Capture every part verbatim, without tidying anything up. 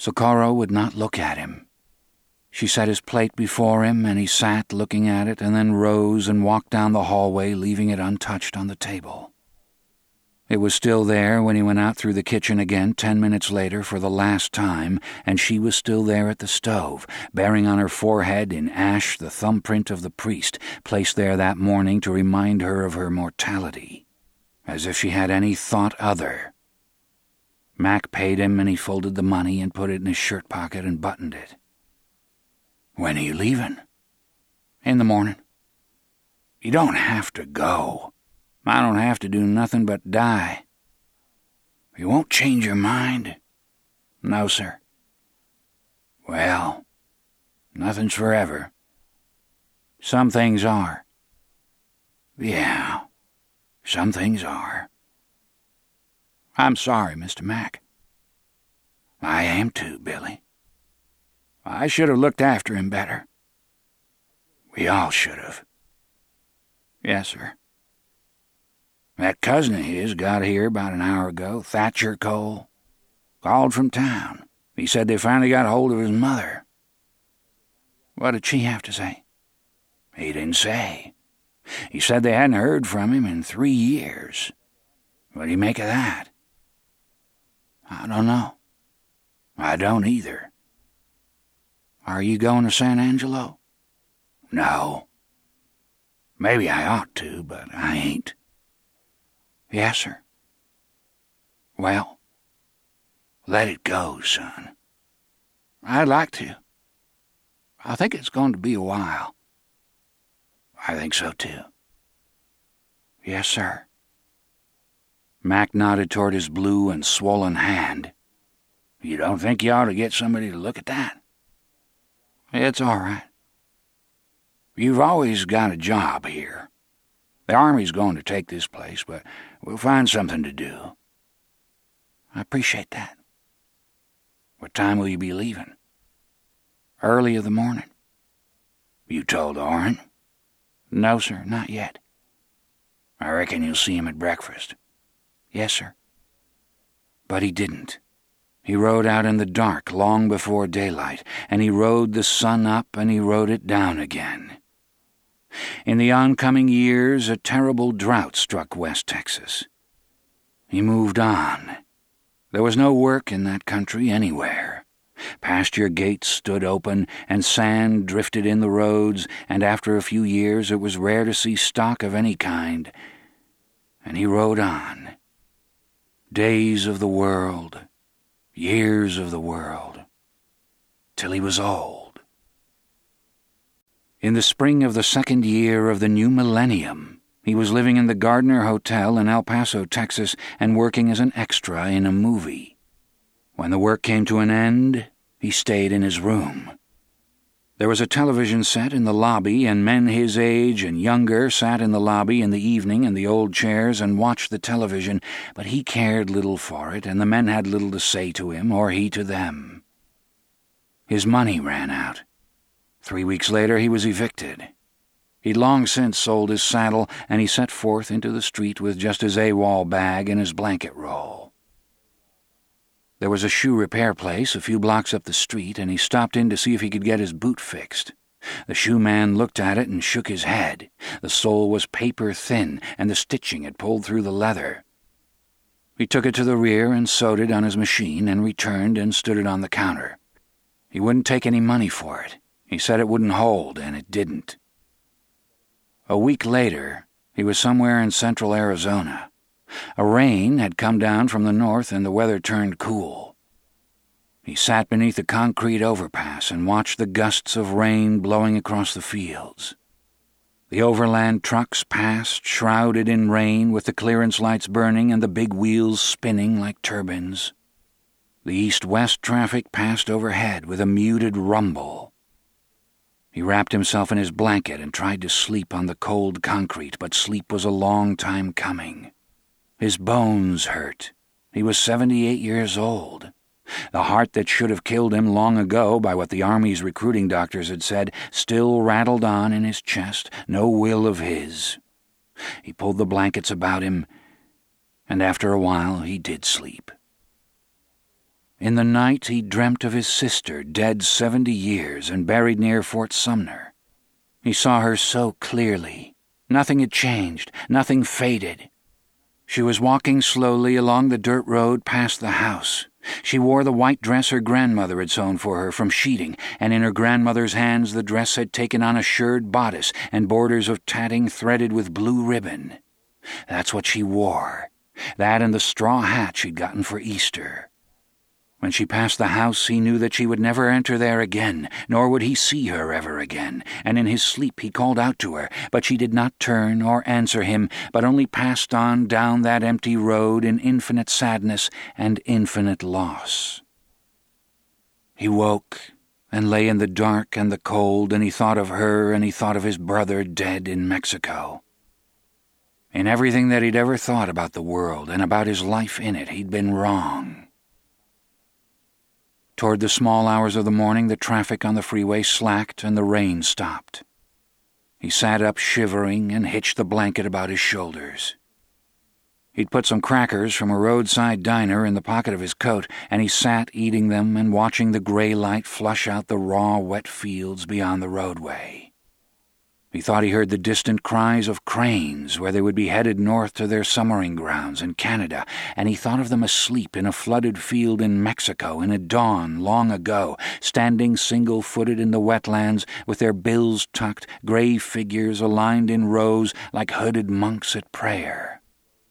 Socorro would not look at him. She set his plate before him, and he sat looking at it and then rose and walked down the hallway, leaving it untouched on the table. It was still there when he went out through the kitchen again ten minutes later for the last time, and she was still there at the stove, bearing on her forehead in ash the thumbprint of the priest, placed there that morning to remind her of her mortality, as if she had any thought other. Mac paid him, and he folded the money and put it in his shirt pocket and buttoned it. "When are you leaving?" "In the morning." "You don't have to go. I don't have to do nothing but die." "You won't change your mind?" "No, sir." "Well, nothing's forever." "Some things are." "Yeah, some things are." "I'm sorry, Mister Mac." "I am too, Billy. I should have looked after him better." "We all should have." "Yes, sir." "That cousin of his got here about an hour ago, Thatcher Cole. Called from town. He said they finally got hold of his mother." "What did she have to say?" "He didn't say. He said they hadn't heard from him in three years. What do you make of that?" "I don't know." "I don't either." "Are you going to San Angelo?" "No. Maybe I ought to, but I ain't." "Yes, sir." "Well, let it go, son." "I'd like to. I think it's going to be a while." "I think so, too." "Yes, sir." Mac nodded toward his blue and swollen hand. "You don't think you ought to get somebody to look at that?" "It's all right." "You've always got a job here. The Army's going to take this place, but we'll find something to do." "I appreciate that." "What time will you be leaving?" "Early of the morning." "You told Orrin?" "No, sir, not yet." "I reckon you'll see him at breakfast." "Yes, sir." But he didn't. He rode out in the dark long before daylight, and he rode the sun up and he rode it down again. In the oncoming years, a terrible drought struck West Texas. He moved on. There was no work in that country anywhere. Pasture gates stood open, and sand drifted in the roads, and after a few years it was rare to see stock of any kind. And he rode on. Days of the world, years of the world, till he was old. In the spring of the second year of the new millennium, he was living in the Gardner Hotel in El Paso, Texas, and working as an extra in a movie. When the work came to an end, he stayed in his room. There was a television set in the lobby, and men his age and younger sat in the lobby in the evening in the old chairs and watched the television, but he cared little for it, and the men had little to say to him or he to them. His money ran out. Three weeks later he was evicted. He'd long since sold his saddle, and he set forth into the street with just his AWOL bag and his blanket roll. There was a shoe repair place a few blocks up the street, and he stopped in to see if he could get his boot fixed. The shoe man looked at it and shook his head. The sole was paper thin, and the stitching had pulled through the leather. He took it to the rear and sewed it on his machine and returned and stood it on the counter. He wouldn't take any money for it. He said it wouldn't hold, and it didn't. A week later, he was somewhere in central Arizona. A rain had come down from the north, and the weather turned cool. He sat beneath a concrete overpass and watched the gusts of rain blowing across the fields. The overland trucks passed, shrouded in rain, with the clearance lights burning and the big wheels spinning like turbines. The east-west traffic passed overhead with a muted rumble. He wrapped himself in his blanket and tried to sleep on the cold concrete, but sleep was a long time coming. His bones hurt. He was seventy-eight years old. The heart that should have killed him long ago, by what the Army's recruiting doctors had said, still rattled on in his chest, no will of his. He pulled the blankets about him, and after a while he did sleep. In the night he dreamt of his sister, dead seventy years and buried near Fort Sumner. He saw her so clearly. Nothing had changed, nothing faded. She was walking slowly along the dirt road past the house. She wore the white dress her grandmother had sewn for her from sheeting, and in her grandmother's hands the dress had taken on a shirred bodice and borders of tatting threaded with blue ribbon. That's what she wore. That and the straw hat she'd gotten for Easter. When she passed the house, he knew that she would never enter there again, nor would he see her ever again, and in his sleep he called out to her, but she did not turn or answer him, but only passed on down that empty road in infinite sadness and infinite loss. He woke and lay in the dark and the cold, and he thought of her, and he thought of his brother dead in Mexico. In everything that he'd ever thought about the world and about his life in it, he'd been wrong. Toward the small hours of the morning, the traffic on the freeway slacked and the rain stopped. He sat up shivering and hitched the blanket about his shoulders. He'd put some crackers from a roadside diner in the pocket of his coat, and he sat eating them and watching the gray light flush out the raw, wet fields beyond the roadway. He thought he heard the distant cries of cranes where they would be headed north to their summering grounds in Canada, and he thought of them asleep in a flooded field in Mexico in a dawn long ago, standing single-footed in the wetlands with their bills tucked, gray figures aligned in rows like hooded monks at prayer.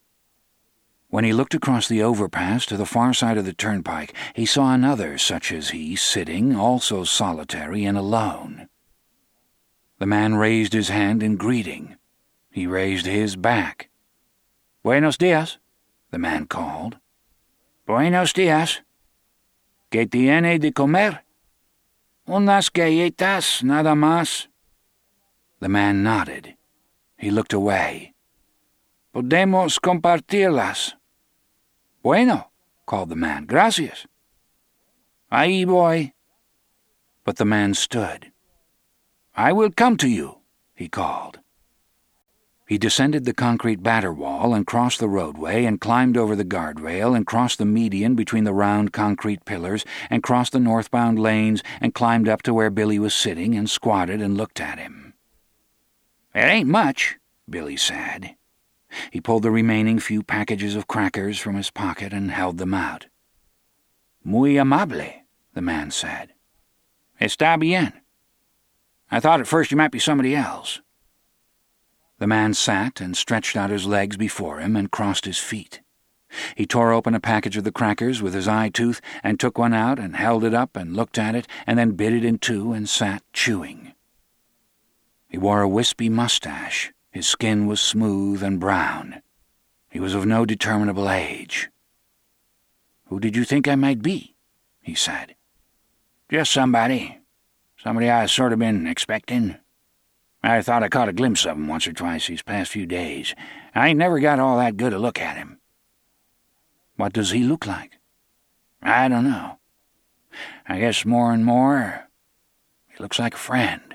When he looked across the overpass to the far side of the turnpike, he saw another such as he sitting, also solitary and alone. The man raised his hand in greeting. He raised his back. "Buenos dias," the man called. "Buenos dias. ¿Qué tiene de comer?" "Unas galletas, nada más." The man nodded. He looked away. "Podemos compartirlas." "Bueno," called the man. "Gracias." "Ahí voy." But the man stood. "I will come to you," he called. He descended the concrete batter wall and crossed the roadway and climbed over the guardrail and crossed the median between the round concrete pillars and crossed the northbound lanes and climbed up to where Billy was sitting and squatted and looked at him. "It ain't much," Billy said. He pulled the remaining few packages of crackers from his pocket and held them out. "Muy amable," the man said. "Está bien. I thought at first you might be somebody else." The man sat and stretched out his legs before him and crossed his feet. He tore open a package of the crackers with his eye tooth and took one out and held it up and looked at it and then bit it in two and sat chewing. He wore a wispy mustache. His skin was smooth and brown. He was of no determinable age. "Who did you think I might be?" he said. "Just somebody. Somebody I sort of been expecting. I thought I caught a glimpse of him once or twice these past few days. I ain't never got all that good a look at him." "What does he look like?" "I don't know. I guess more and more he looks like a friend."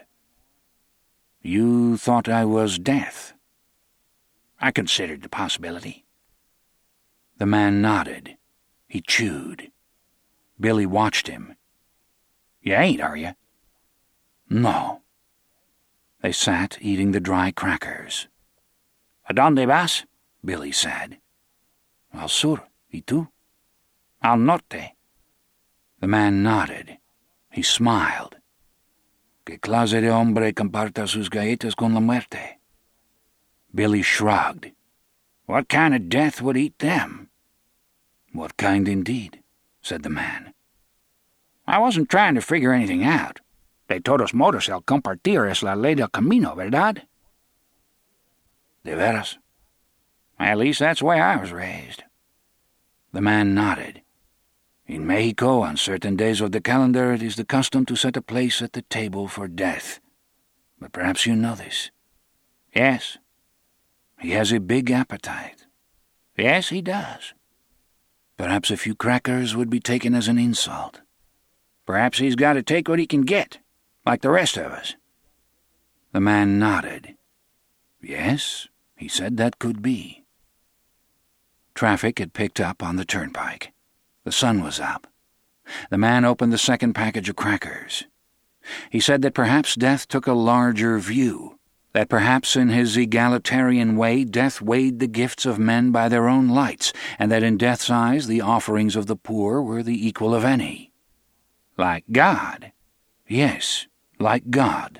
"You thought I was death?" "I considered the possibility." The man nodded. He chewed. Billy watched him. "You ain't, are you?" "No." They sat eating the dry crackers. "A dónde vas?" Billy said. "Al sur. ¿Y tú?" "Al norte." The man nodded. He smiled. "¿Qué clase de hombre comparta sus galletas con la muerte?" Billy shrugged. "What kind of death would eat them?" "What kind indeed?" said the man. "I wasn't trying to figure anything out. De todos modos, el compartir es la ley del camino, ¿verdad?" "De veras?" "At least that's the way I was raised." The man nodded. "In Mexico, on certain days of the calendar, it is the custom to set a place at the table for death. But perhaps you know this." "Yes." "He has a big appetite." "Yes, he does." "Perhaps a few crackers would be taken as an insult." "Perhaps he's got to take what he can get, like the rest of us." The man nodded. "Yes," he said, "that could be." Traffic had picked up on the turnpike. The sun was up. The man opened the second package of crackers. He said that perhaps Death took a larger view, that perhaps in his egalitarian way Death weighed the gifts of men by their own lights, and that in Death's eyes the offerings of the poor were the equal of any. Like God. Yes, like God.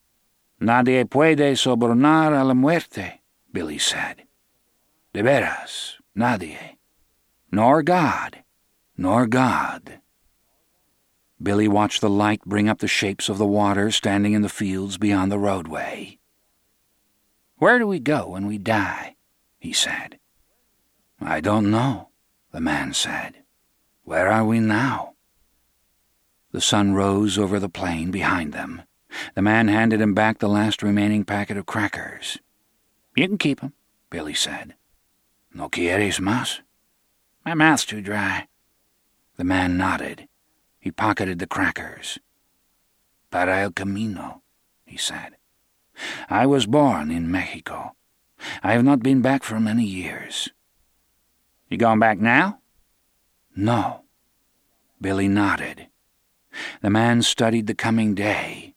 Nadie puede sobornar a la muerte, Billy said. De veras, nadie. Nor God, nor God. Billy watched the light bring up the shapes of the water standing in the fields beyond the roadway. "Where do we go when we die?" he said. "I don't know," the man said. "Where are we now?" The sun rose over the plain behind them. The man handed him back the last remaining packet of crackers. "You can keep 'em," Billy said. "No quieres más?" "My mouth's too dry." The man nodded. He pocketed the crackers. "Para el camino," he said. "I was born in Mexico. I have not been back for many years." "You going back now?" "No." Billy nodded. The man studied the coming day.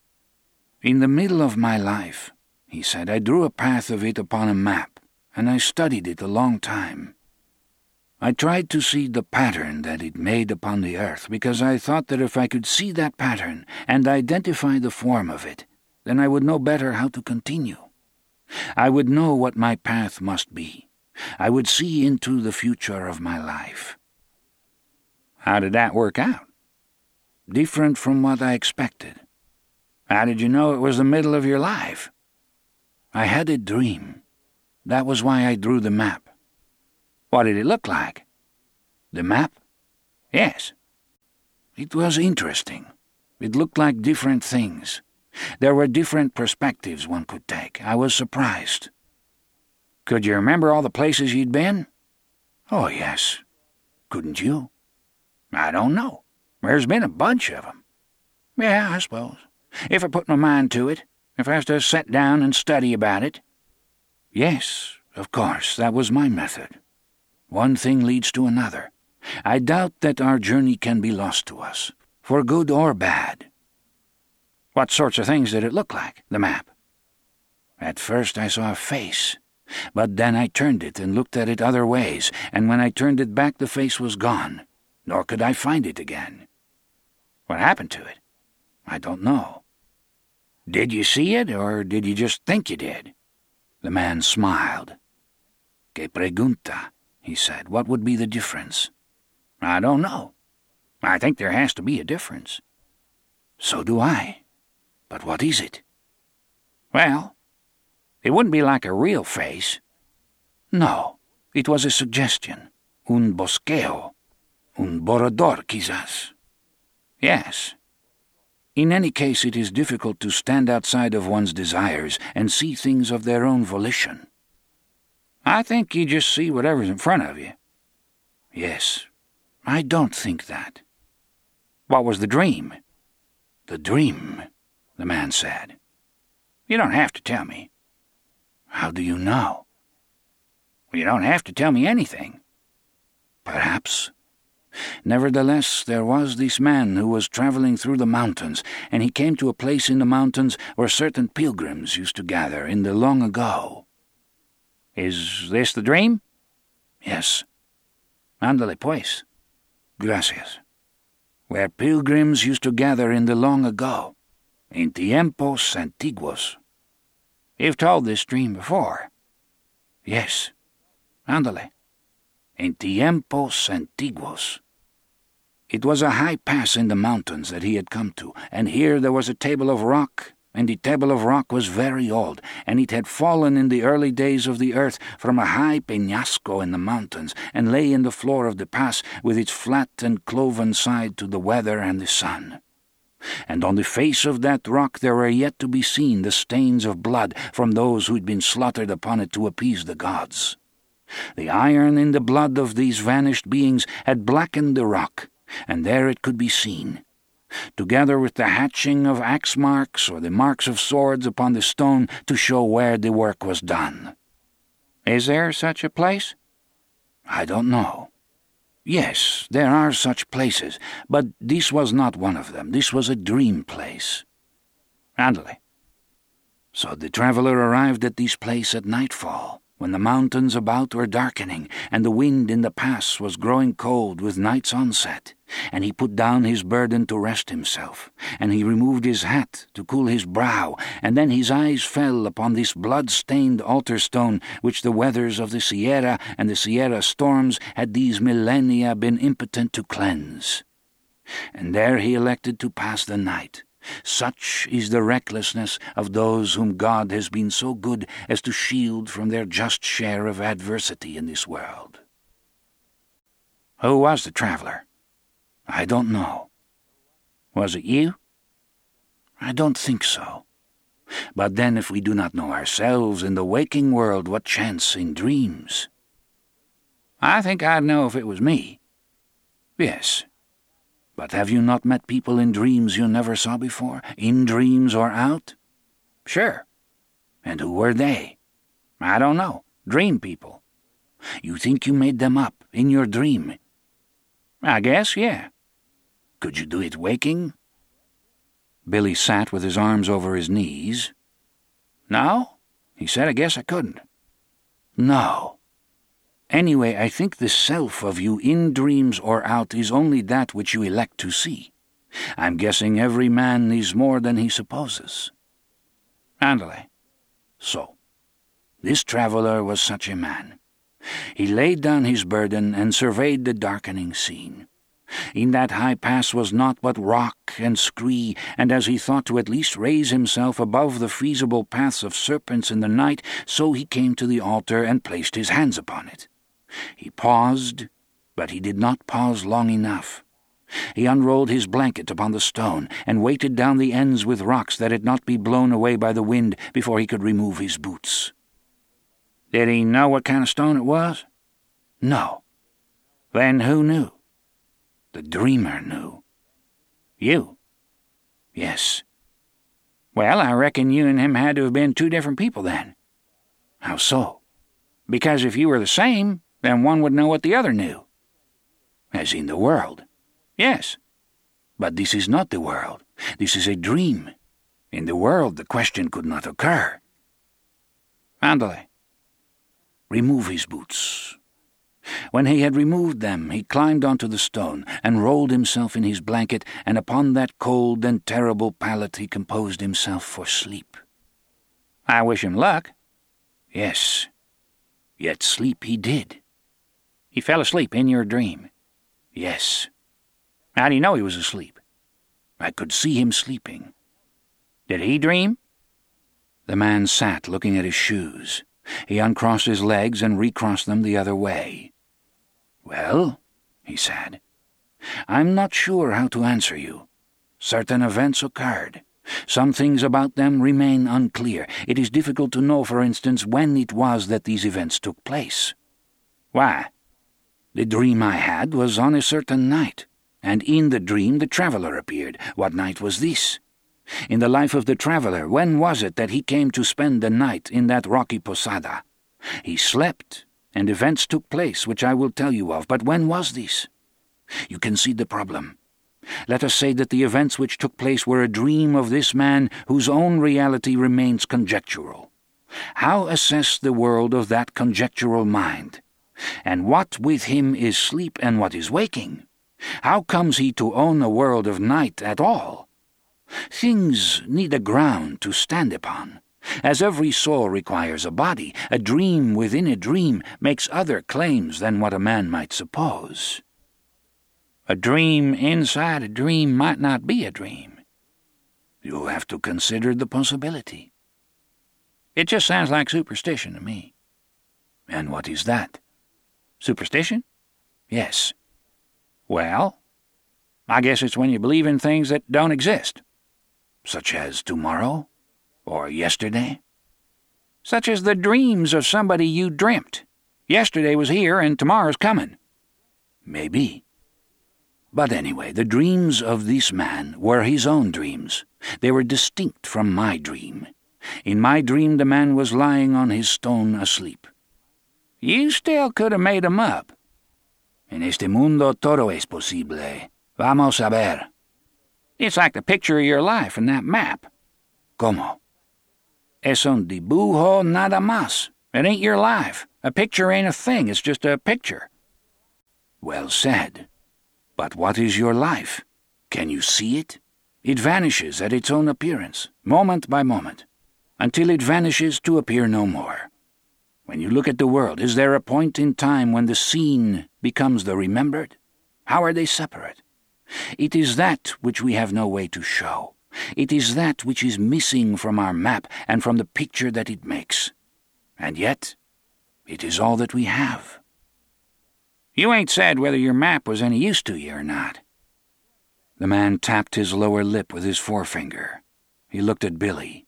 "In the middle of my life," he said, "I drew a path of it upon a map, and I studied it a long time. I tried to see the pattern that it made upon the earth, because I thought that if I could see that pattern and identify the form of it, then I would know better how to continue. I would know what my path must be. I would see into the future of my life." "How did that work out?" "Different from what I expected." "How did you know it was the middle of your life?" "I had a dream. That was why I drew the map." "What did it look like?" "The map?" "Yes." "It was interesting. It looked like different things. There were different perspectives one could take. I was surprised." "Could you remember all the places you'd been?" "Oh, yes. Couldn't you?" "I don't know. There's been a bunch of 'em." "Yeah, I suppose. If I put my mind to it, if I was to sit down and study about it." "Yes, of course, that was my method. One thing leads to another. I doubt that our journey can be lost to us, for good or bad." "What sorts of things did it look like, the map?" "At first I saw a face, but then I turned it and looked at it other ways, and when I turned it back the face was gone, nor could I find it again." "What happened to it?" "I don't know." "Did you see it, or did you just think you did?" The man smiled. "Que pregunta," he said. "What would be the difference?" "I don't know. I think there has to be a difference." "So do I. But what is it?" "Well, it wouldn't be like a real face." "No, it was a suggestion. Un bosqueo. Un borrador, quizás." "Yes. In any case, it is difficult to stand outside of one's desires and see things of their own volition." "I think you just see whatever's in front of you." "Yes, I don't think that." "What was the dream?" "The dream," the man said. "You don't have to tell me." "How do you know?" "Well, you don't have to tell me anything." "Perhaps. Nevertheless, there was this man who was traveling through the mountains, and he came to a place in the mountains where certain pilgrims used to gather in the long ago." "Is this the dream?" "Yes." "Ándale pues." "Gracias." "Where pilgrims used to gather in the long ago, in tiempos antiguos." "You've told this dream before." "Yes." "Ándale." "En tiempos antiguos." It was a high pass in the mountains that he had come to, and here there was a table of rock, and the table of rock was very old, and it had fallen in the early days of the earth from a high peñasco in the mountains, and lay in the floor of the pass with its flat and cloven side to the weather and the sun. And on the face of that rock there were yet to be seen the stains of blood from those who had been slaughtered upon it to appease the gods. The iron in the blood of these vanished beings had blackened the rock, and there it could be seen, together with the hatching of axe marks or the marks of swords upon the stone to show where the work was done. "Is there such a place?" "I don't know." Yes, there are such places, but this was not one of them. This was a dream place. Andale. So the traveler arrived at this place at nightfall, when the mountains about were darkening, and the wind in the pass was growing cold with night's onset, and he put down his burden to rest himself, and he removed his hat to cool his brow, and then his eyes fell upon this blood-stained altar stone which the weathers of the Sierra and the Sierra storms had these millennia been impotent to cleanse. And there he elected to pass the night. Such is the recklessness of those whom God has been so good as to shield from their just share of adversity in this world. Who was the traveler? I don't know. Was it you? I don't think so. But then if we do not know ourselves in the waking world, what chance in dreams? I think I'd know if it was me. Yes. But have you not met people in dreams you never saw before, in dreams or out? Sure. And who were they? I don't know. Dream people. You think you made them up in your dream? I guess, yeah. Could you do it waking? Billy sat with his arms over his knees. No, he said, I guess I couldn't. No. Anyway, I think the self of you in dreams or out is only that which you elect to see. I'm guessing every man is more than he supposes. Andale. So, this traveler was such a man. He laid down his burden and surveyed the darkening scene. In that high pass was naught but rock and scree, and as he thought to at least raise himself above the feasible paths of serpents in the night, so he came to the altar and placed his hands upon it. He paused, but he did not pause long enough. He unrolled his blanket upon the stone, and weighted down the ends with rocks that it not be blown away by the wind before he could remove his boots. Did he know what kind of stone it was? No. Then who knew? The dreamer knew. You? Yes. Well, I reckon you and him had to have been two different people then. How so? Because if you were the same, then one would know what the other knew. As in the world. Yes. But this is not the world. This is a dream. In the world the question could not occur. Andale. Remove his boots. When he had removed them, he climbed onto the stone, and rolled himself in his blanket, and upon that cold and terrible pallet he composed himself for sleep. I wish him luck. Yes. Yet sleep he did. He fell asleep in your dream? Yes. How do you know he was asleep? I could see him sleeping. Did he dream? The man sat looking at his shoes. He uncrossed his legs and recrossed them the other way. Well, he said, I'm not sure how to answer you. Certain events occurred. Some things about them remain unclear. It is difficult to know, for instance, when it was that these events took place. Why? The dream I had was on a certain night, and in the dream the traveler appeared. What night was this? In the life of the traveler, when was it that he came to spend the night in that rocky posada? He slept, and events took place which I will tell you of, but when was this? You can see the problem. Let us say that the events which took place were a dream of this man whose own reality remains conjectural. How assess the world of that conjectural mind? And what with him is sleep and what is waking? How comes he to own a world of night at all? Things need a ground to stand upon. As every soul requires a body, a dream within a dream makes other claims than what a man might suppose. A dream inside a dream might not be a dream. You'll have to consider the possibility. It just sounds like superstition to me. And what is that? Superstition? Yes. Well, I guess it's when you believe in things that don't exist. Such as tomorrow? Or yesterday? Such as the dreams of somebody you dreamt. Yesterday was here and tomorrow's coming. Maybe. But anyway, the dreams of this man were his own dreams. They were distinct from my dream. In my dream the man was lying on his stone asleep. You still could have made 'em up. En este mundo todo es posible. Vamos a ver. It's like the picture of your life in that map. ¿Cómo? Es un dibujo nada más. It ain't your life. A picture ain't a thing, it's just a picture. Well said. But what is your life? Can you see it? It vanishes at its own appearance, moment by moment, until it vanishes to appear no more. When you look at the world, is there a point in time when the seen becomes the remembered? How are they separate? It is that which we have no way to show. It is that which is missing from our map and from the picture that it makes. And yet, it is all that we have. You ain't said whether your map was any use to you or not. The man tapped his lower lip with his forefinger. He looked at Billy.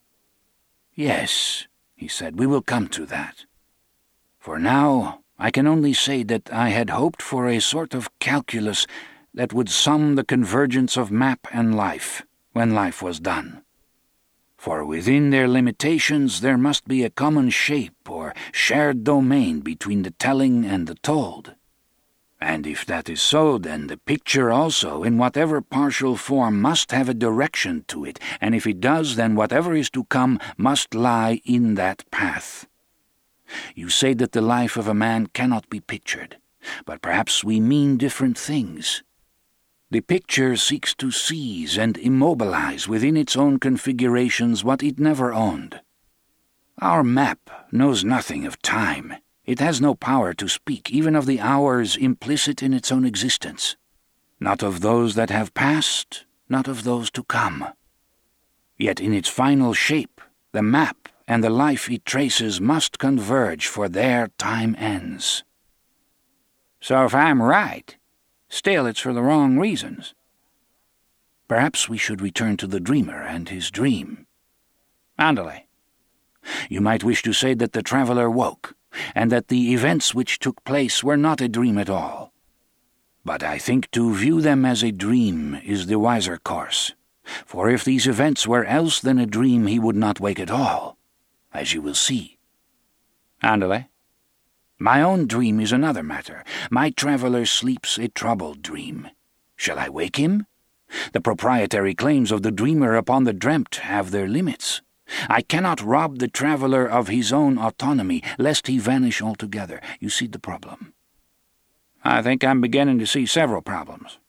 Yes, he said, we will come to that. For now, I can only say that I had hoped for a sort of calculus that would sum the convergence of map and life when life was done. For within their limitations there must be a common shape or shared domain between the telling and the told. And if that is so, then the picture also, in whatever partial form, must have a direction to it, and if it does, then whatever is to come must lie in that path. You say that the life of a man cannot be pictured, but perhaps we mean different things. The picture seeks to seize and immobilize within its own configurations what it never owned. Our map knows nothing of time. It has no power to speak even of the hours implicit in its own existence, not of those that have passed, not of those to come. Yet in its final shape, the map and the life it traces must converge, for there time ends. So if I'm right, still it's for the wrong reasons. Perhaps we should return to the dreamer and his dream. Andale. You might wish to say that the traveler woke, and that the events which took place were not a dream at all. But I think to view them as a dream is the wiser course, for if these events were else than a dream he would not wake at all, as you will see. Andale. My own dream is another matter. My traveler sleeps a troubled dream. Shall I wake him? The proprietary claims of the dreamer upon the dreamt have their limits. I cannot rob the traveler of his own autonomy, lest he vanish altogether. You see the problem. I think I'm beginning to see several problems.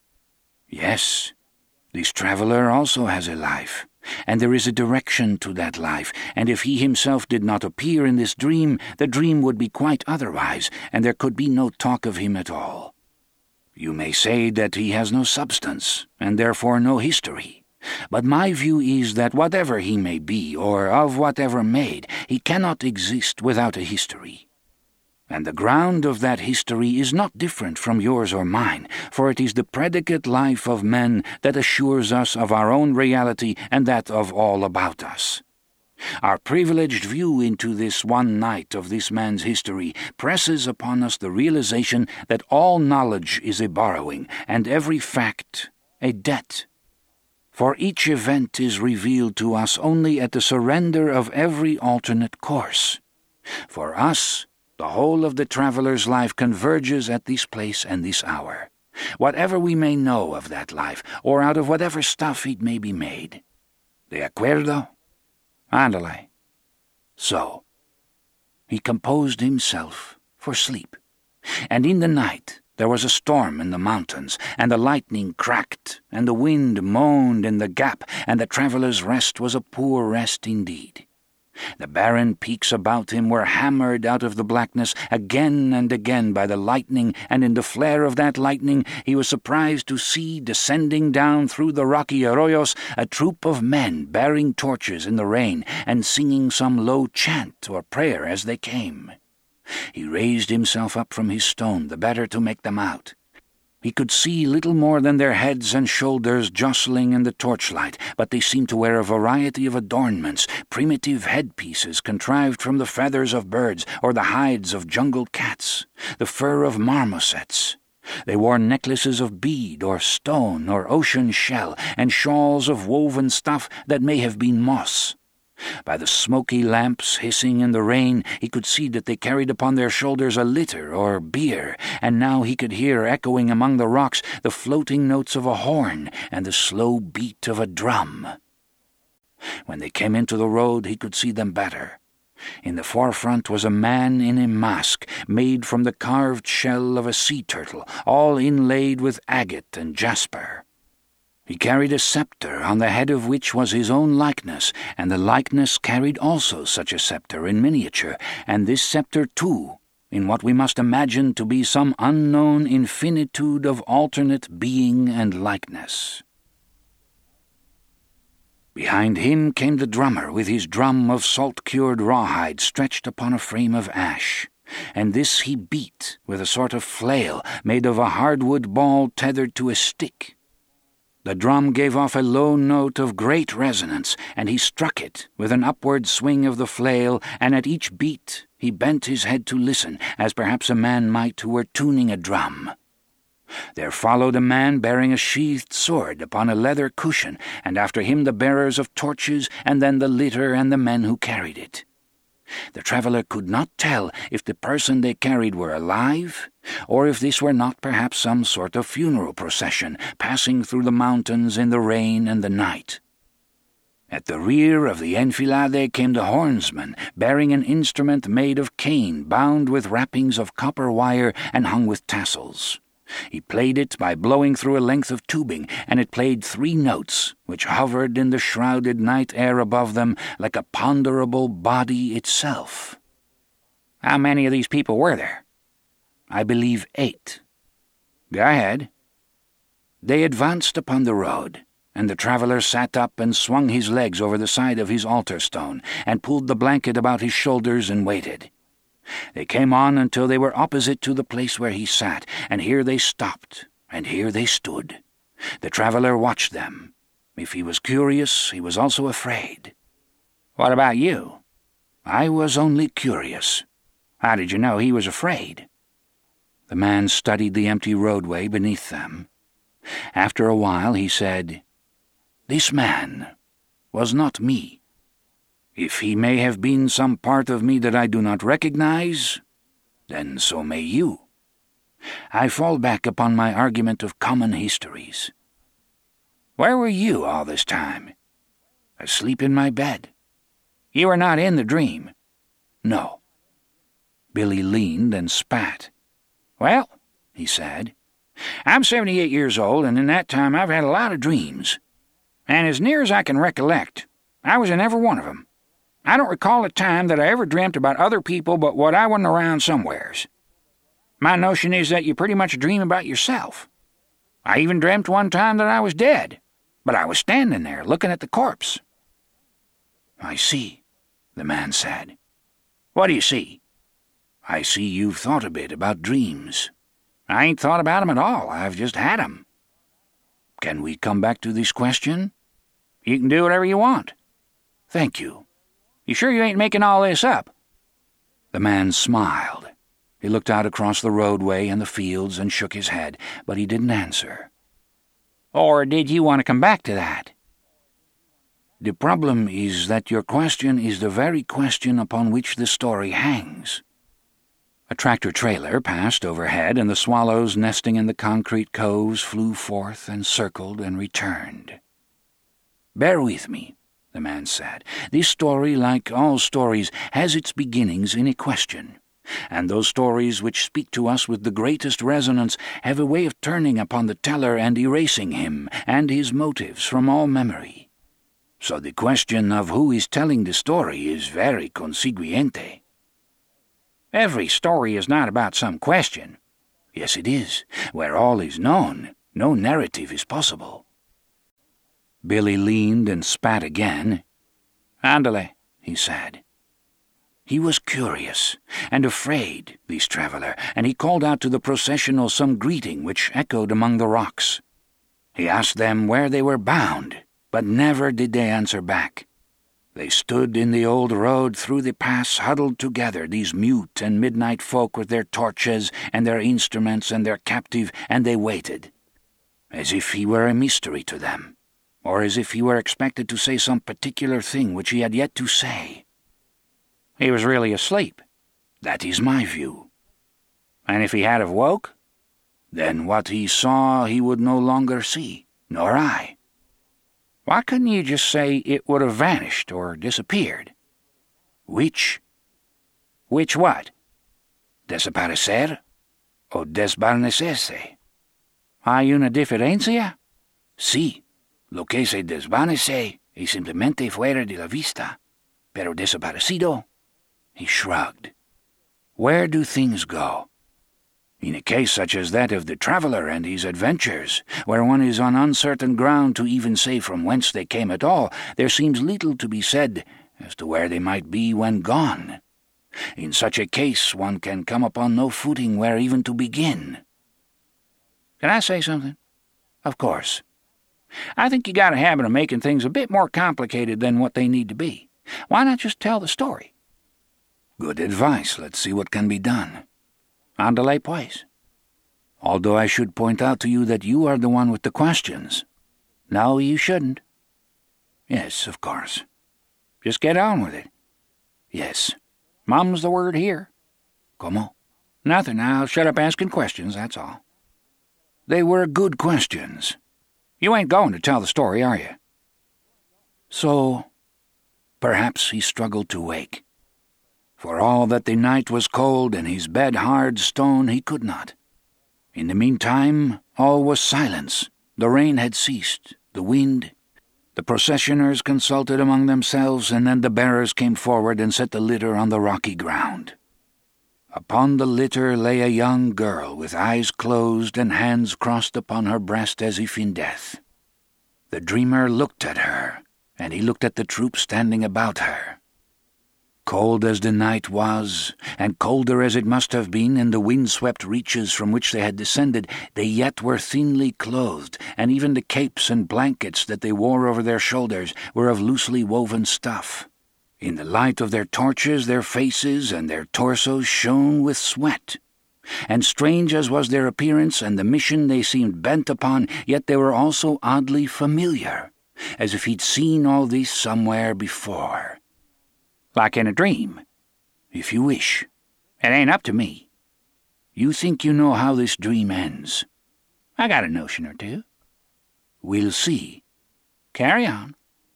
Yes, this traveler also has a life, and there is a direction to that life, and if he himself did not appear in this dream, the dream would be quite otherwise, and there could be no talk of him at all. You may say that he has no substance, and therefore no history. But my view is that whatever he may be, or of whatever made, he cannot exist without a history. And the ground of that history is not different from yours or mine, for it is the predicate life of men that assures us of our own reality and that of all about us. Our privileged view into this one night of this man's history presses upon us the realization that all knowledge is a borrowing, and every fact a debt. For each event is revealed to us only at the surrender of every alternate course. For us, the whole of the traveler's life converges at this place and this hour, whatever we may know of that life, or out of whatever stuff it may be made. De acuerdo? Andale. So, he composed himself for sleep, and in the night there was a storm in the mountains, and the lightning cracked, and the wind moaned in the gap, and the traveller's rest was a poor rest indeed. The barren peaks about him were hammered out of the blackness again and again by the lightning, and in the flare of that lightning he was surprised to see descending down through the rocky arroyos a troop of men bearing torches in the rain and singing some low chant or prayer as they came. He raised himself up from his stone the better to make them out. He could see little more than their heads and shoulders jostling in the torchlight, but they seemed to wear a variety of adornments, primitive headpieces contrived from the feathers of birds or the hides of jungle cats, the fur of marmosets. They wore necklaces of bead or stone or ocean shell, and shawls of woven stuff that may have been moss. By the smoky lamps hissing in the rain, he could see that they carried upon their shoulders a litter or bier, and now he could hear echoing among the rocks the floating notes of a horn and the slow beat of a drum. When they came into the road, he could see them better. In the forefront was a man in a mask made from the carved shell of a sea turtle, all inlaid with agate and jasper. He carried a sceptre, on the head of which was his own likeness, and the likeness carried also such a sceptre in miniature, and this sceptre too, in what we must imagine to be some unknown infinitude of alternate being and likeness. Behind him came the drummer with his drum of salt-cured rawhide stretched upon a frame of ash, and this he beat with a sort of flail made of a hardwood ball tethered to a stick. The drum gave off a low note of great resonance, and he struck it with an upward swing of the flail, and at each beat he bent his head to listen, as perhaps a man might who were tuning a drum. There followed a man bearing a sheathed sword upon a leather cushion, and after him the bearers of torches, and then the litter and the men who carried it. The traveller could not tell if the person they carried were alive, or if this were not perhaps some sort of funeral procession passing through the mountains in the rain and the night. At the rear of the enfilade came the hornsman, bearing an instrument made of cane bound with wrappings of copper wire and hung with tassels. He played it by blowing through a length of tubing, and it played three notes, which hovered in the shrouded night air above them like a ponderable body itself. How many of these people were there? I believe eight. Go ahead. They advanced upon the road, and the traveller sat up and swung his legs over the side of his altar stone, and pulled the blanket about his shoulders and waited. They came on until they were opposite to the place where he sat, and here they stopped, and here they stood. The traveller watched them. If he was curious, he was also afraid. What about you? I was only curious. How did you know he was afraid? The man studied the empty roadway beneath them. After a while he said, "This man was not me. If he may have been some part of me that I do not recognize, then so may you. I fall back upon my argument of common histories. Where were you all this time? Asleep in my bed. You were not in the dream." "No." Billy leaned and spat. "Well," he said, "I'm seventy-eight years old, and in that time I've had a lot of dreams. And as near as I can recollect, I was in every one of 'em. I don't recall a time that I ever dreamt about other people but what I wasn't around somewheres. My notion is that you pretty much dream about yourself. I even dreamt one time that I was dead, but I was standing there looking at the corpse." "I see," the man said. "What do you see?" "I see you've thought a bit about dreams." "I ain't thought about 'em at all. I've just had 'em." "Can we come back to this question?" "You can do whatever you want." "Thank you." "You sure you ain't making all this up?" The man smiled. He looked out across the roadway and the fields and shook his head, but he didn't answer. "Or did you want to come back to that?" "The problem is that your question is the very question upon which the story hangs." A tractor-trailer passed overhead, and the swallows nesting in the concrete coves flew forth and circled and returned. "Bear with me," the man said. "This story, like all stories, has its beginnings in a question, and those stories which speak to us with the greatest resonance have a way of turning upon the teller and erasing him and his motives from all memory. So the question of who is telling the story is very consiguiente." "Every story is not about some question." "Yes, it is. Where all is known, no narrative is possible." Billy leaned and spat again. "Andale," he said. He was curious and afraid, this traveller, and he called out to the processional some greeting which echoed among the rocks. He asked them where they were bound, but never did they answer back. They stood in the old road through the pass, huddled together, these mute and midnight folk with their torches and their instruments and their captive, and they waited, as if he were a mystery to them, or as if he were expected to say some particular thing which he had yet to say. He was really asleep. That is my view. And if he had have woke, then what he saw he would no longer see, nor I. Why couldn't you just say it would have vanished or disappeared? Which? Which what? Desaparecer o desvanecerse? ¿Hay una diferencia? Sí, lo que se desvanece es simplemente fuera de la vista, pero desaparecido. He shrugged. Where do things go? In a case such as that of the traveller and his adventures, where one is on uncertain ground to even say from whence they came at all, there seems little to be said as to where they might be when gone. In such a case one can come upon no footing where even to begin. Can I say something? Of course. I think you got a habit of making things a bit more complicated than what they need to be. Why not just tell the story? Good advice. Let's see what can be done. Andale, pues. Although I should point out to you that you are the one with the questions. No, you shouldn't. Yes, of course. Just get on with it. Yes. Mum's the word here. Como? Nothing. I'll shut up asking questions, that's all. They were good questions. You ain't going to tell the story, are you? So, perhaps he struggled to wake. For all that the night was cold and his bed hard stone, he could not. In the meantime, all was silence. The rain had ceased, the wind. The processioners consulted among themselves, and then the bearers came forward and set the litter on the rocky ground. Upon the litter lay a young girl with eyes closed and hands crossed upon her breast as if in death. The dreamer looked at her, and he looked at the troop standing about her. Cold as the night was, and colder as it must have been in the wind-swept reaches from which they had descended, they yet were thinly clothed, and even the capes and blankets that they wore over their shoulders were of loosely woven stuff. In the light of their torches their faces and their torsos shone with sweat. And strange as was their appearance and the mission they seemed bent upon, yet they were also oddly familiar, as if he'd seen all this somewhere before. Like in a dream, if you wish. It ain't up to me. You think you know how this dream ends. I got a notion or two. We'll see. Carry on.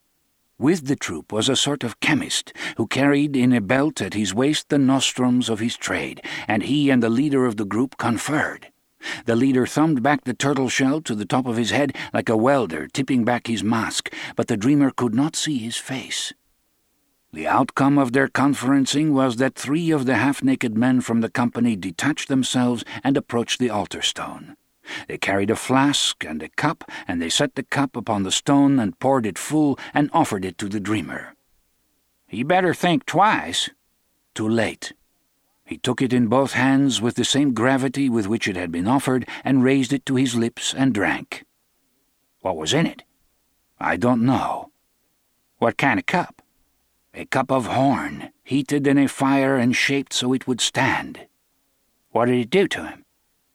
With the troop was a sort of chemist, who carried in a belt at his waist the nostrums of his trade, and he and the leader of the group conferred. The leader thumbed back the turtle shell to the top of his head like a welder tipping back his mask, but the dreamer could not see his face. The outcome of their conferencing was that three of the half-naked men from the company detached themselves and approached the altar stone. They carried a flask and a cup, and they set the cup upon the stone and poured it full and offered it to the dreamer. He better think twice. Too late. He took it in both hands with the same gravity with which it had been offered and raised it to his lips and drank. What was in it? I don't know. What kind of cup? A cup of horn, heated in a fire and shaped so it would stand. What did it do to him?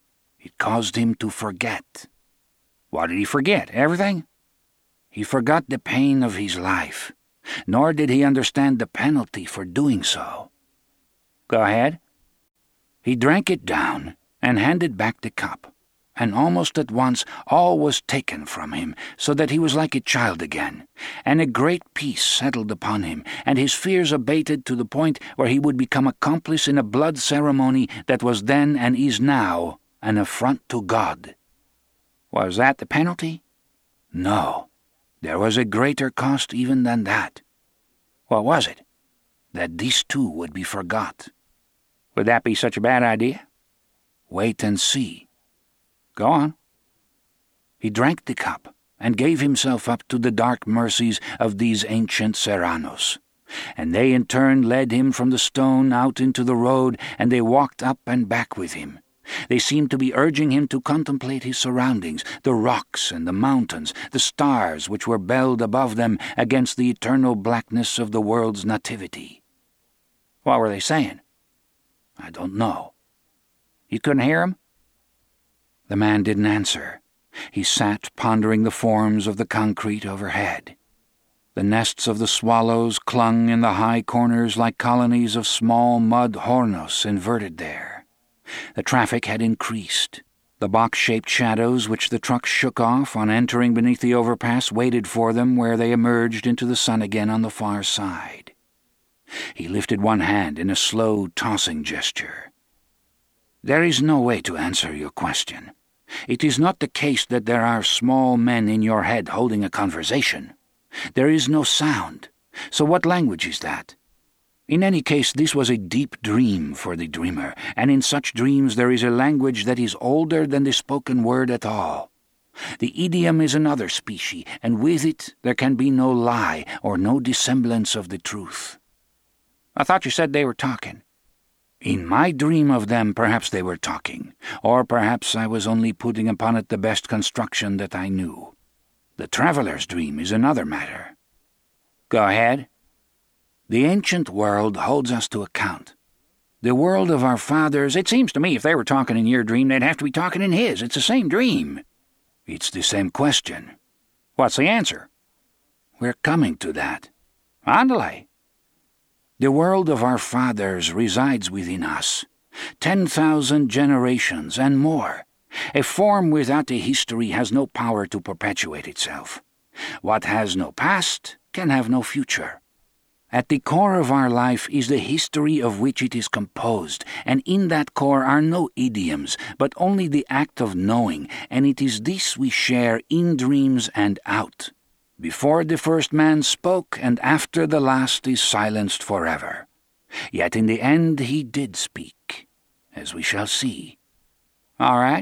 It caused him to forget. What did he forget? Everything? He forgot the pain of his life, nor did he understand the penalty for doing so. Go ahead. He drank it down and handed back the cup, and almost at once all was taken from him, so that he was like a child again, and a great peace settled upon him, and his fears abated to the point where he would become accomplice in a blood ceremony that was then and is now an affront to God. Was that the penalty? No. There was a greater cost even than that. What was it? That these two would be forgot. Would that be such a bad idea? Wait and see. Go on. He drank the cup and gave himself up to the dark mercies of these ancient serranos, and they in turn led him from the stone out into the road, and they walked up and back with him. They seemed to be urging him to contemplate his surroundings, the rocks and the mountains, the stars which were belled above them against the eternal blackness of the world's nativity. What were they saying? I don't know. You couldn't hear 'em? The man didn't answer. He sat pondering the forms of the concrete overhead. The nests of the swallows clung in the high corners like colonies of small mud hornos inverted there. The traffic had increased. The box-shaped shadows which the trucks shook off on entering beneath the overpass waited for them where they emerged into the sun again on the far side. He lifted one hand in a slow, tossing gesture. "There is no way to answer your question. It is not the case that there are small men in your head holding a conversation. There is no sound. So what language is that? In any case, this was a deep dream for the dreamer, and in such dreams there is a language that is older than the spoken word at all. The idiom is another species, and with it there can be no lie or no dissemblance of the truth." "I thought you said they were talking." "In my dream of them perhaps they were talking, or perhaps I was only putting upon it the best construction that I knew. The traveller's dream is another matter." "Go ahead." "The ancient world holds us to account. The world of our fathers—" "It seems to me if they were talking in your dream, they'd have to be talking in his. It's the same dream." "It's the same question." "What's the answer?" "We're coming to that." "Andale." "The world of our fathers resides within us. Ten thousand generations and more. A form without a history has no power to perpetuate itself. What has no past can have no future. At the core of our life is the history of which it is composed, and in that core are no idioms, but only the act of knowing, and it is this we share in dreams and out. Before the first man spoke, and after the last is silenced forever. Yet in the end he did speak, as we shall see." "All right."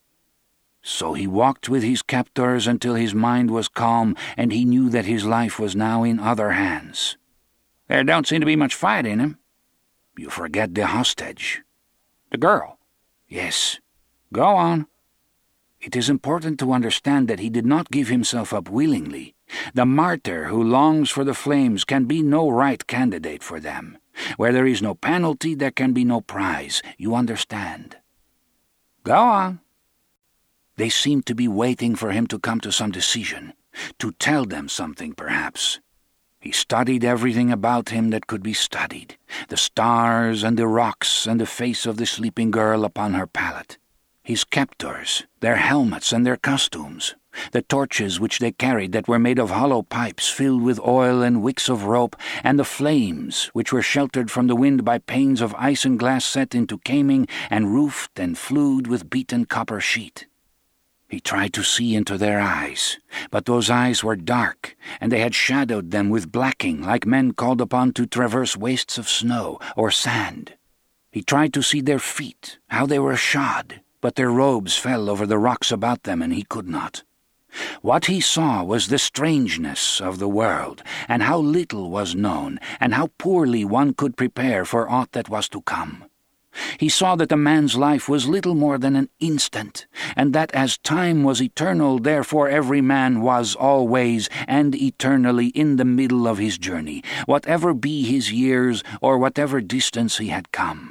"So he walked with his captors until his mind was calm, and he knew that his life was now in other hands." "There don't seem to be much fight in him." "You forget the hostage." "The girl?" "Yes." "Go on." "It is important to understand that he did not give himself up willingly. The martyr who longs for the flames can be no right candidate for them. Where there is no penalty, there can be no prize. You understand?" "Go on." "They seemed to be waiting for him to come to some decision, to tell them something, perhaps. He studied everything about him that could be studied, the stars and the rocks and the face of the sleeping girl upon her pallet, his captors, their helmets and their costumes, the torches which they carried that were made of hollow pipes filled with oil and wicks of rope, and the flames which were sheltered from the wind by panes of isinglass set into caming and roofed and flued with beaten copper sheet. He tried to see into their eyes, but those eyes were dark, and they had shadowed them with blacking like men called upon to traverse wastes of snow or sand. He tried to see their feet, how they were shod, but their robes fell over the rocks about them, and he could not. What he saw was the strangeness of the world, and how little was known, and how poorly one could prepare for aught that was to come. He saw that a man's life was little more than an instant, and that as time was eternal, therefore every man was always and eternally in the middle of his journey, whatever be his years or whatever distance he had come.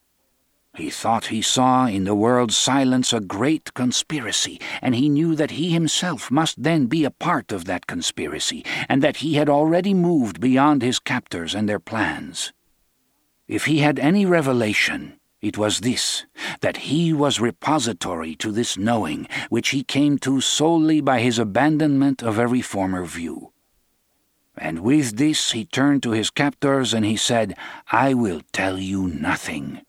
He thought he saw in the world's silence a great conspiracy, and he knew that he himself must then be a part of that conspiracy, and that he had already moved beyond his captors and their plans. If he had any revelation, it was this, that he was repository to this knowing, which he came to solely by his abandonment of every former view. And with this he turned to his captors and he said, "I will tell you nothing."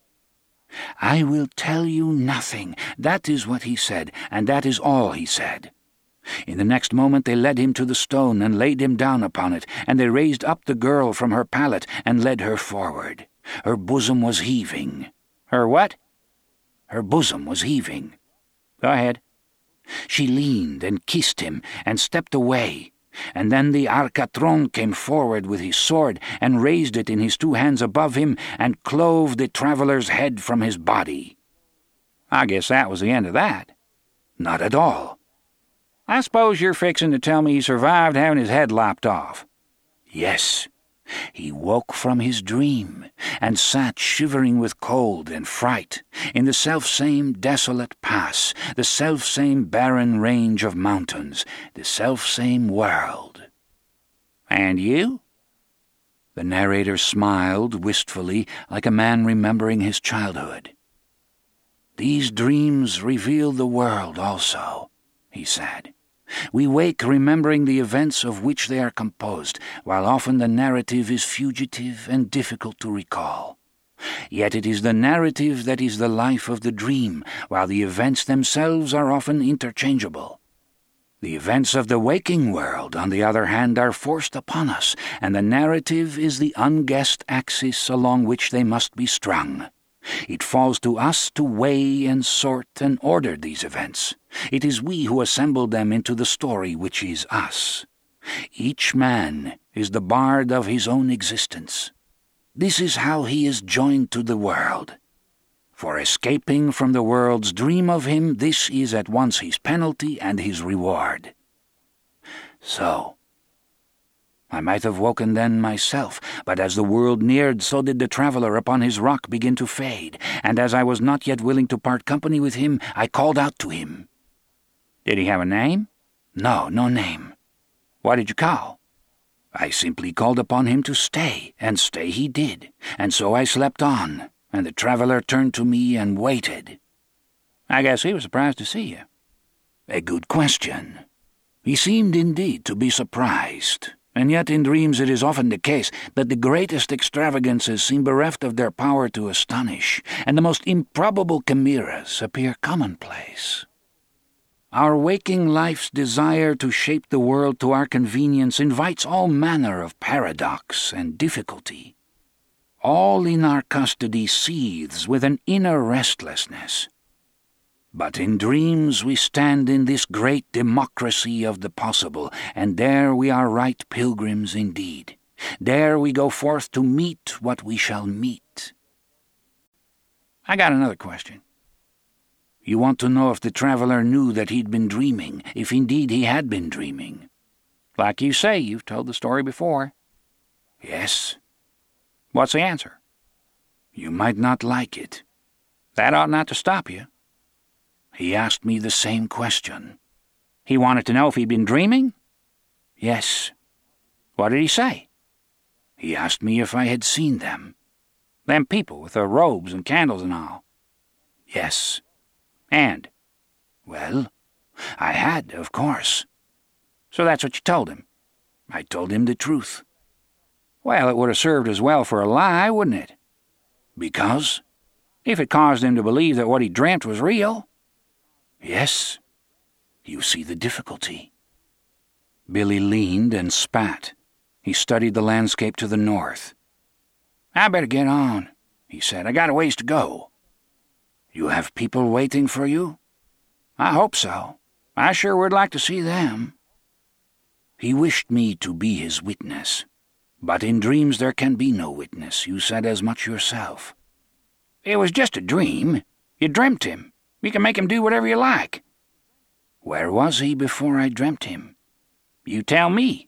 "I will tell you nothing," that is what he said, and that is all he said. In the next moment they led him to the stone and laid him down upon it, and they raised up the girl from her pallet and led her forward. Her bosom was heaving. "Her what?" "Her bosom was heaving." "Go ahead." "She leaned and kissed him and stepped away, and then the Arcatron came forward with his sword and raised it in his two hands above him and clove the traveller's head from his body." "I guess that was the end of that." "Not at all." "I suppose you're fixing to tell me he survived having his head lopped off." "Yes." He woke from his dream, and sat shivering with cold and fright, in the selfsame desolate pass, the selfsame barren range of mountains, the selfsame world. And you? The narrator smiled wistfully, like a man remembering his childhood. These dreams reveal the world also, he said. We wake remembering the events of which they are composed, while often the narrative is fugitive and difficult to recall. Yet it is the narrative that is the life of the dream, while the events themselves are often interchangeable. The events of the waking world, on the other hand, are forced upon us, and the narrative is the unguessed axis along which they must be strung. It falls to us to weigh and sort and order these events. It is we who assemble them into the story which is us. Each man is the bard of his own existence. This is how he is joined to the world. For escaping from the world's dream of him, this is at once his penalty and his reward. So, I might have woken then myself, but as the world neared, so did the traveller upon his rock begin to fade, and as I was not yet willing to part company with him, I called out to him. Did he have a name? No, no name. What did you call? I simply called upon him to stay, and stay he did, and so I slept on, and the traveller turned to me and waited. I guess he was surprised to see you. A good question. He seemed indeed to be surprised. And yet in dreams it is often the case that the greatest extravagances seem bereft of their power to astonish, and the most improbable chimeras appear commonplace. Our waking life's desire to shape the world to our convenience invites all manner of paradox and difficulty. All in our custody seethes with an inner restlessness. But in dreams we stand in this great democracy of the possible, and there we are right pilgrims indeed. There we go forth to meet what we shall meet. I got another question. You want to know if the traveller knew that he'd been dreaming, if indeed he had been dreaming. Like you say, you've told the story before. Yes. What's the answer? You might not like it. That ought not to stop you. He asked me the same question. He wanted to know if he'd been dreaming? Yes. What did he say? He asked me if I had seen them. Them people with their robes and candles and all. Yes. And? Well, I had, of course. So that's what you told him? I told him the truth. Well, it would have served as well for a lie, wouldn't it? Because? If it caused him to believe that what he dreamt was real. Yes. You see the difficulty. Billy leaned and spat. He studied the landscape to the north. I better get on, he said. I got a ways to go. You have people waiting for you? I hope so. I sure would like to see them. He wished me to be his witness. But in dreams there can be no witness. You said as much yourself. It was just a dream. You dreamt him. You can make him do whatever you like. Where was he before I dreamt him? You tell me.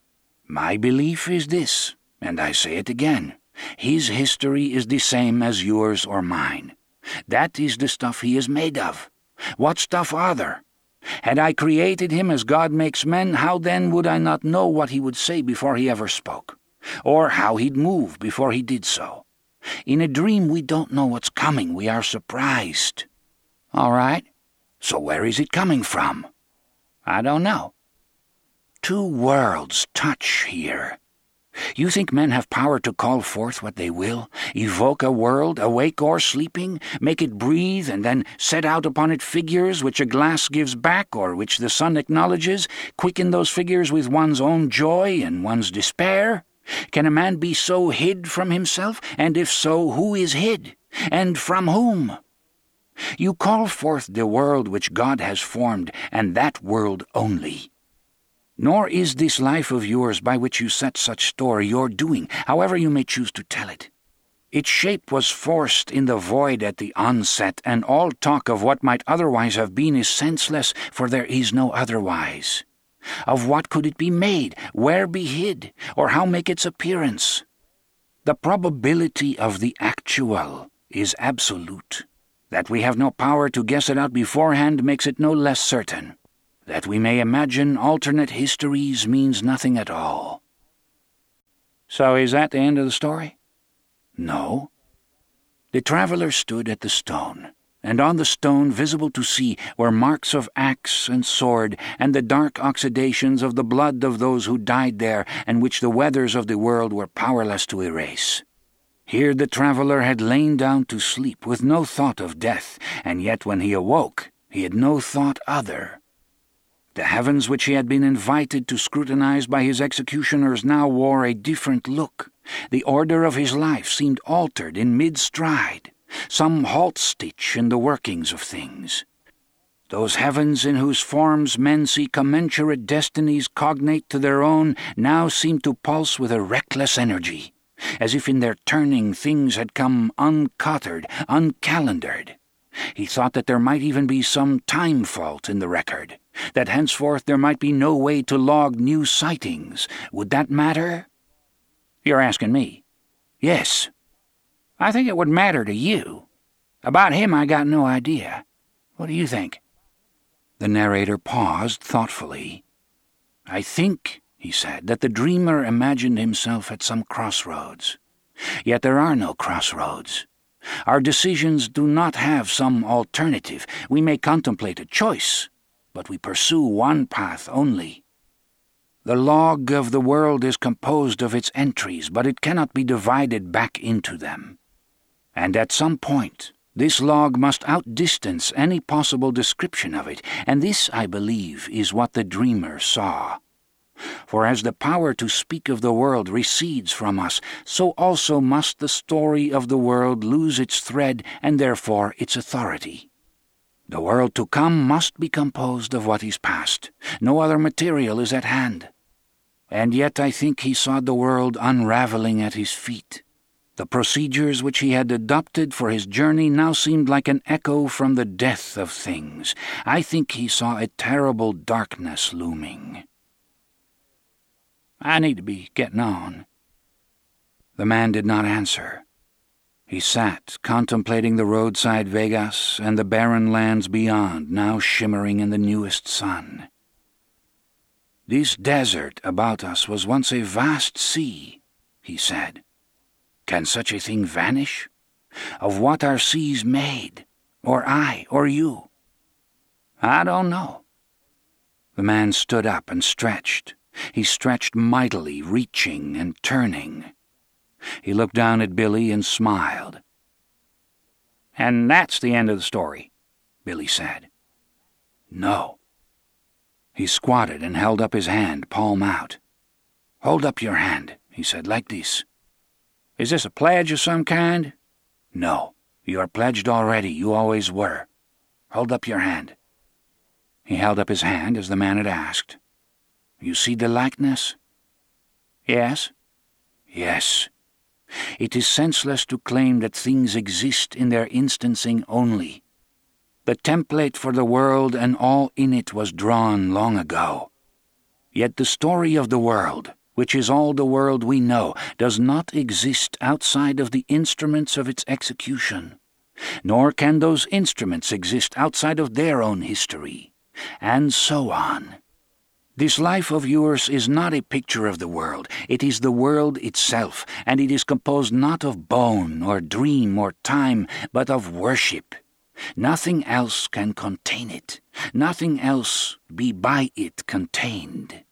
My belief is this, and I say it again. His history is the same as yours or mine. That is the stuff he is made of. What stuff are there? Had I created him as God makes men, how then would I not know what he would say before he ever spoke? Or how he'd move before he did so? In a dream we don't know what's coming. We are surprised. All right. So where is it coming from? I don't know. Two worlds touch here. You think men have power to call forth what they will, evoke a world, awake or sleeping, make it breathe, and then set out upon it figures which a glass gives back or which the sun acknowledges, quicken those figures with one's own joy and one's despair? Can a man be so hid from himself? And if so, who is hid? And from whom? You call forth the world which God has formed, and that world only. Nor is this life of yours by which you set such store your doing, however you may choose to tell it. Its shape was forced in the void at the onset, and all talk of what might otherwise have been is senseless, for there is no otherwise. Of what could it be made, where be hid, or how make its appearance? The probability of the actual is absolute. That we have no power to guess it out beforehand makes it no less certain. That we may imagine alternate histories means nothing at all. So is that the end of the story? No. The traveller stood at the stone, and on the stone, visible to see, were marks of axe and sword, and the dark oxidations of the blood of those who died there, and which the weathers of the world were powerless to erase. Here the traveller had lain down to sleep, with no thought of death, and yet when he awoke, he had no thought other. The heavens which he had been invited to scrutinize by his executioners now wore a different look. The order of his life seemed altered in mid-stride, some halt-stitch in the workings of things. Those heavens in whose forms men see commensurate destinies cognate to their own now seemed to pulse with a reckless energy, as if in their turning things had come uncottered, uncalendared. He thought that there might even be some time fault in the record, that henceforth there might be no way to log new sightings. Would that matter? You're asking me. Yes. I think it would matter to you. About him I got no idea. What do you think? The narrator paused thoughtfully. I think, he said, that the dreamer imagined himself at some crossroads. Yet there are no crossroads. Our decisions do not have some alternative. We may contemplate a choice, but we pursue one path only. The log of the world is composed of its entries, but it cannot be divided back into them. And at some point, this log must outdistance any possible description of it, and this, I believe, is what the dreamer saw. For as the power to speak of the world recedes from us, so also must the story of the world lose its thread and therefore its authority. The world to come must be composed of what is past. No other material is at hand. And yet I think he saw the world unravelling at his feet. The procedures which he had adopted for his journey now seemed like an echo from the death of things. I think he saw a terrible darkness looming. I need to be getting on. The man did not answer. He sat, contemplating the roadside Vegas and the barren lands beyond, now shimmering in the newest sun. This desert about us was once a vast sea, he said. Can such a thing vanish? Of what are seas made? Or I, or you? I don't know. The man stood up and stretched. He stretched mightily, reaching and turning. He looked down at Billy and smiled. And that's the end of the story, Billy said. No. He squatted and held up his hand, palm out. Hold up your hand, he said, like this. Is this a pledge of some kind? No. You are pledged already. You always were. Hold up your hand. He held up his hand as the man had asked. You see the likeness? Yes. Yes. It is senseless to claim that things exist in their instancing only. The template for the world and all in it was drawn long ago. Yet the story of the world, which is all the world we know, does not exist outside of the instruments of its execution, nor can those instruments exist outside of their own history, and so on. This life of yours is not a picture of the world. It is the world itself, and it is composed not of bone or dream or time, but of worship. Nothing else can contain it. Nothing else be by it contained.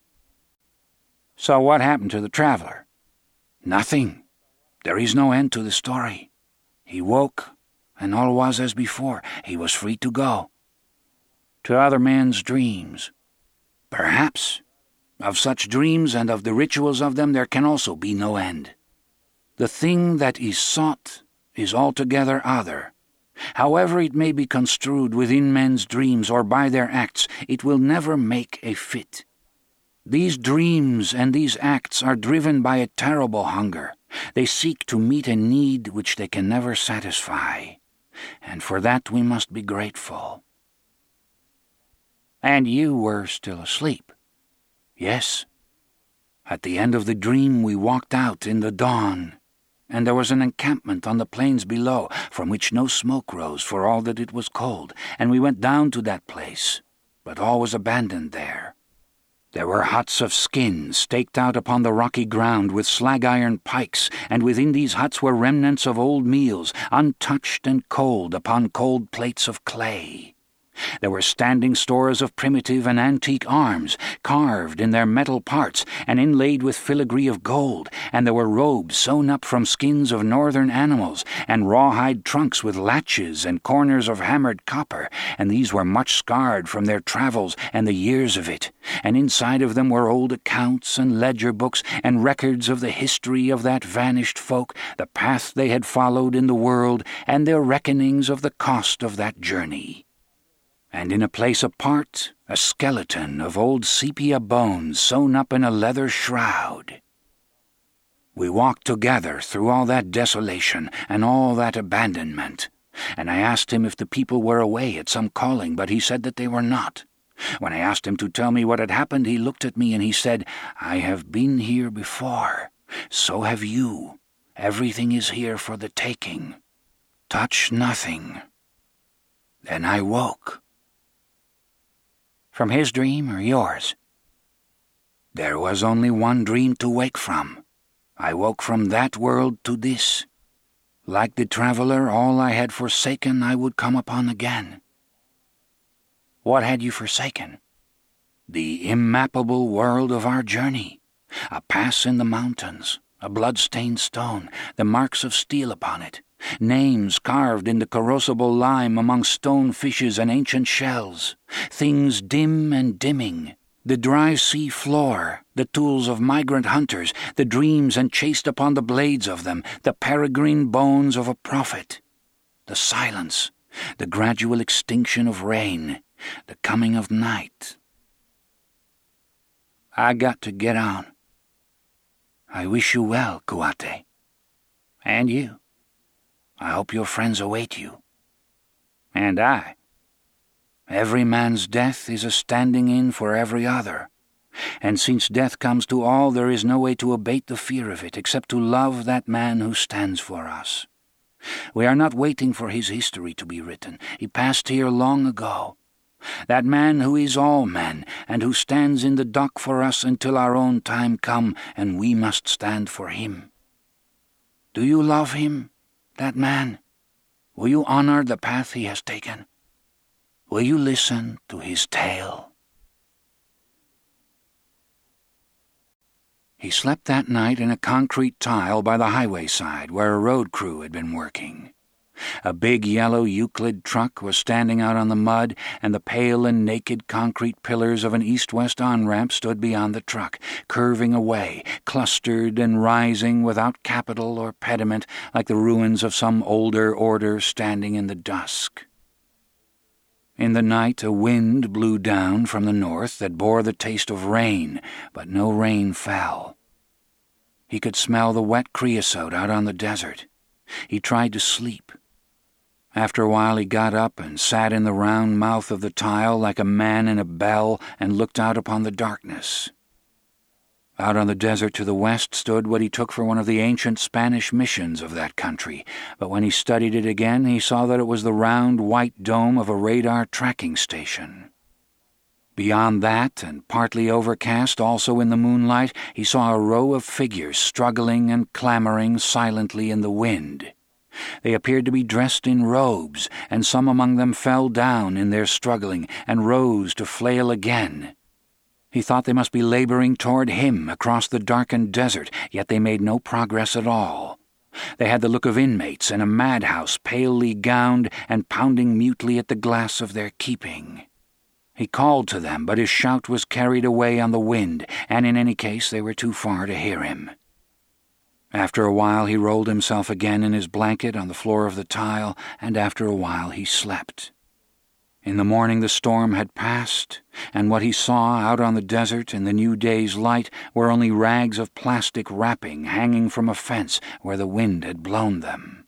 So what happened to the traveller? Nothing. There is no end to the story. He woke, and all was as before. He was free to go. To other men's dreams. Perhaps. Of such dreams and of the rituals of them there can also be no end. The thing that is sought is altogether other. However it may be construed within men's dreams or by their acts, it will never make a fit. These dreams and these acts are driven by a terrible hunger. They seek to meet a need which they can never satisfy, and for that we must be grateful. And you were still asleep. Yes. At the end of the dream we walked out in the dawn, and there was an encampment on the plains below, from which no smoke rose for all that it was cold, and we went down to that place, but all was abandoned there. There were huts of skins staked out upon the rocky ground with slag-iron pikes, and within these huts were remnants of old meals, untouched and cold upon cold plates of clay. There were standing stores of primitive and antique arms, carved in their metal parts and inlaid with filigree of gold, and there were robes sewn up from skins of northern animals, and rawhide trunks with latches and corners of hammered copper, and these were much scarred from their travels and the years of it, and inside of them were old accounts and ledger books and records of the history of that vanished folk, the path they had followed in the world, and their reckonings of the cost of that journey. And in a place apart, a skeleton of old sepia bones sewn up in a leather shroud. We walked together through all that desolation and all that abandonment, and I asked him if the people were away at some calling, but he said that they were not. When I asked him to tell me what had happened, he looked at me and he said, "I have been here before. So have you. Everything is here for the taking. Touch nothing." Then I woke. From his dream or yours? There was only one dream to wake from. I woke from that world to this. Like the traveler, all I had forsaken I would come upon again. What had you forsaken? The immappable world of our journey. A pass in the mountains, a blood-stained stone, the marks of steel upon it, names carved in the corrosible lime among stone fishes and ancient shells, things dim and dimming, the dry sea floor, the tools of migrant hunters, the dreams enchased upon the blades of them, the peregrine bones of a prophet, the silence, the gradual extinction of rain, the coming of night. I got to get on. I wish you well, Kuate. And you. I hope your friends await you. And I. Every man's death is a standing in for every other, and since death comes to all, there is no way to abate the fear of it except to love that man who stands for us. We are not waiting for his history to be written. He passed here long ago. That man who is all men, and who stands in the dock for us until our own time come, and we must stand for him. Do you love him? That man? Will you honor the path he has taken? Will you listen to his tale? He slept that night in a concrete tile by the highway side where a road crew had been working. A big yellow Euclid truck was standing out on the mud, and the pale and naked concrete pillars of an east-west on-ramp stood beyond the truck, curving away, clustered and rising without capital or pediment, like the ruins of some older order standing in the dusk. In the night a wind blew down from the north that bore the taste of rain, but no rain fell. He could smell the wet creosote out on the desert. He tried to sleep. After a while he got up and sat in the round mouth of the tile like a man in a bell and looked out upon the darkness. Out on the desert to the west stood what he took for one of the ancient Spanish missions of that country, but when he studied it again he saw that it was the round white dome of a radar tracking station. Beyond that, and partly overcast also in the moonlight, he saw a row of figures struggling and clamoring silently in the wind. They appeared to be dressed in robes, and some among them fell down in their struggling and rose to flail again. He thought they must be laboring toward him across the darkened desert, yet they made no progress at all. They had the look of inmates in a madhouse, palely gowned and pounding mutely at the glass of their keeping. He called to them, but his shout was carried away on the wind, and in any case they were too far to hear him. After a while he rolled himself again in his blanket on the floor of the tile, and after a while he slept. In the morning the storm had passed, and what he saw out on the desert in the new day's light were only rags of plastic wrapping hanging from a fence where the wind had blown them.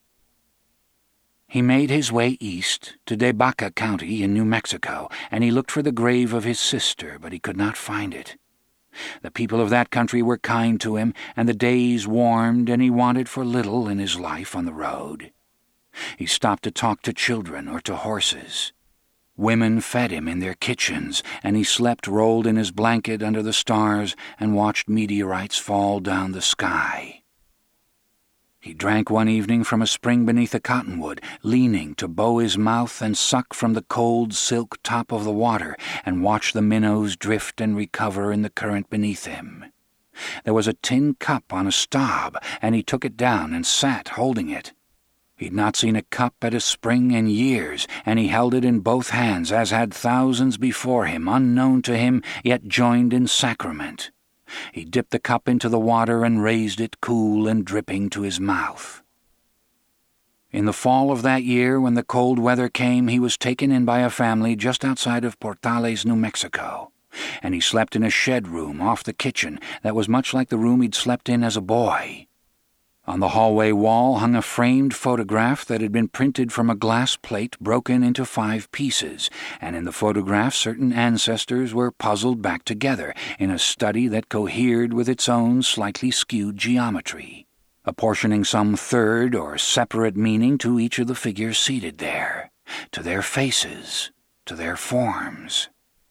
He made his way east to De Baca County in New Mexico, and he looked for the grave of his sister, but he could not find it. The people of that country were kind to him, and the days warmed, and he wanted for little in his life on the road. He stopped to talk to children or to horses. Women fed him in their kitchens, and he slept rolled in his blanket under the stars and watched meteorites fall down the sky. He drank one evening from a spring beneath a cottonwood, leaning to bow his mouth and suck from the cold silk top of the water and watch the minnows drift and recover in the current beneath him. There was a tin cup on a stob, and he took it down and sat holding it. He'd not seen a cup at a spring in years, and he held it in both hands, as had thousands before him, unknown to him, yet joined in sacrament. He dipped the cup into the water and raised it cool and dripping to his mouth. In the fall of that year, when the cold weather came, he was taken in by a family just outside of Portales, New Mexico, and he slept in a shed room off the kitchen that was much like the room he'd slept in as a boy. On the hallway wall hung a framed photograph that had been printed from a glass plate broken into five pieces, and in the photograph certain ancestors were puzzled back together in a study that cohered with its own slightly skewed geometry, apportioning some third or separate meaning to each of the figures seated there, to their faces, to their forms.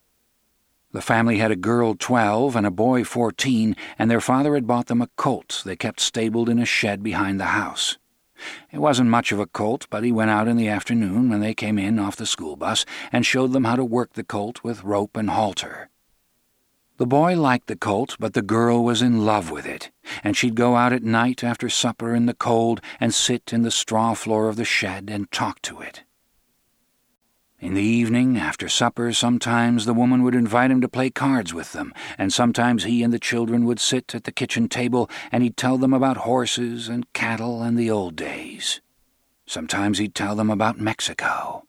The family had a girl twelve and a boy fourteen, and their father had bought them a colt they kept stabled in a shed behind the house. It wasn't much of a colt, but he went out in the afternoon when they came in off the school bus and showed them how to work the colt with rope and halter. The boy liked the colt, but the girl was in love with it, and she'd go out at night after supper in the cold and sit in the straw floor of the shed and talk to it. In the evening, after supper, sometimes the woman would invite him to play cards with them, and sometimes he and the children would sit at the kitchen table and he'd tell them about horses and cattle and the old days. Sometimes he'd tell them about Mexico.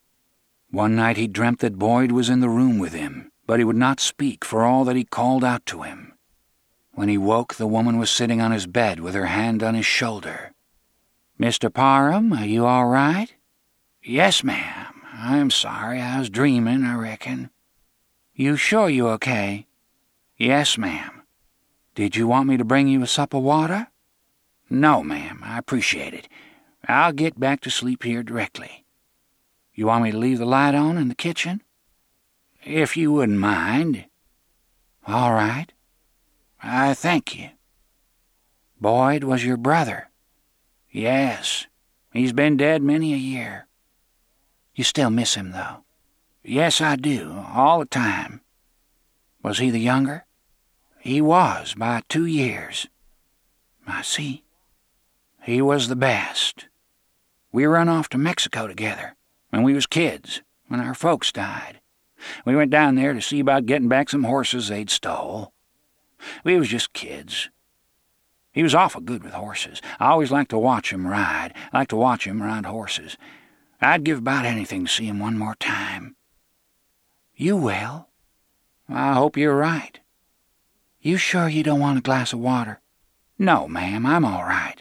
One night he dreamt that Boyd was in the room with him, but he would not speak for all that he called out to him. When he woke, the woman was sitting on his bed with her hand on his shoulder. "Mister Parham, are you all right?" "Yes, ma'am. I'm sorry, I was dreaming, I reckon." "You sure you okay?" "Yes, ma'am." "Did you want me to bring you a sup of water?" "No, ma'am, I appreciate it. I'll get back to sleep here directly." "You want me to leave the light on in the kitchen?" "If you wouldn't mind." "All right." "I thank you." "Boyd was your brother?" "Yes. He's been dead many a year." "You still miss him, though?" "Yes, I do, all the time." "Was he the younger?" "He was, by two years." "I see." "He was the best. We run off to Mexico together when we was kids, when our folks died. We went down there to see about getting back some horses they'd stole. We was just kids. He was awful good with horses. I always liked to watch him ride. I liked to watch him ride horses. I'd give about anything to see him one more time." "You will?" "I hope you're right." "You sure you don't want a glass of water?" "No, ma'am, I'm all right."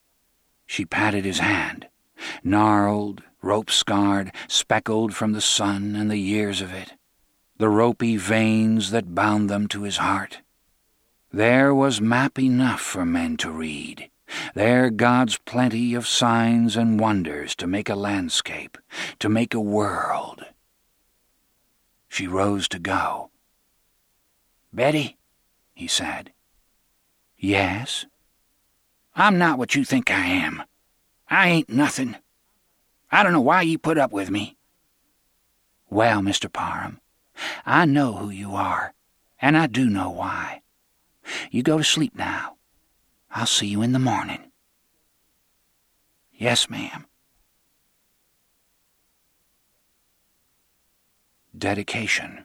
She patted his hand, gnarled, rope-scarred, speckled from the sun and the years of it, the ropey veins that bound them to his heart. There was map enough for men to read. There God's plenty of signs and wonders to make a landscape, to make a world. She rose to go. "Betty," he said. "Yes?" "I'm not what you think I am. I ain't nothing. I don't know why you put up with me." "Well, Mister Parham, I know who you are, and I do know why. You go to sleep now. I'll see you in the morning." "Yes, ma'am." Dedication.